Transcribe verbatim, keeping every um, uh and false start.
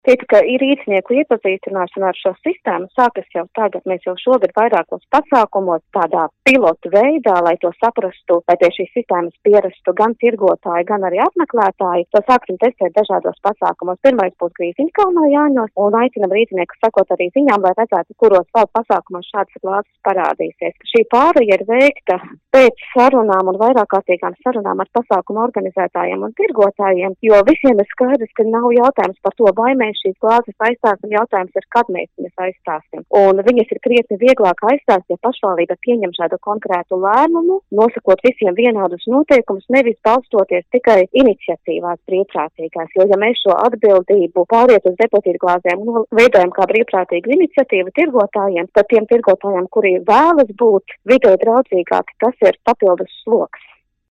Teicu, ka ir īstnieku iepazīstināšana ar šo sistēmu, sākas jau tagad, mēs jau šogad vairākos pasākumos tādā pilotu veidā, lai to saprastu, lai pie šīs sistēmas pierastu gan tirgotāji, gan arī apmeklētāji. To sāksim testēt dažādos pasākumos. Pirmais būs Grīziņkalnā Jāņos, un aicinam rīzniekus sakot arī ziņām, lai redzētu, kuros vēl pasākumos šādas glāzes parādīsies. Šī pāreja ir veikta pēc sarunām un vairākārtīgām sarunām ar pasākumu organizētājiem un tirgotājiem, jo visiem ir skaidrs, ka nav jautājums par to, vai mēs šīs glāzes aizstāsim, jautājums ir, kad mēs viņas aizstāsim. Un viņas ir krietni vieglāk aizstāt, ja pašvaldība pieņem šādu konkrētu lēmumu, nosakot visiem vienādus noteikumus, nevis balstoties tikai iniciatīvās brīvprātīgās. Jo, ja mēs šo atbildību pāriet uz depozītu glāzēm un veidojam kā brīvprātīgu iniciatīvu tirgotājiem, tad tiem tirgotājiem, kuri vēlas būt vidē draudzīgāki, tas ir papildus sloks.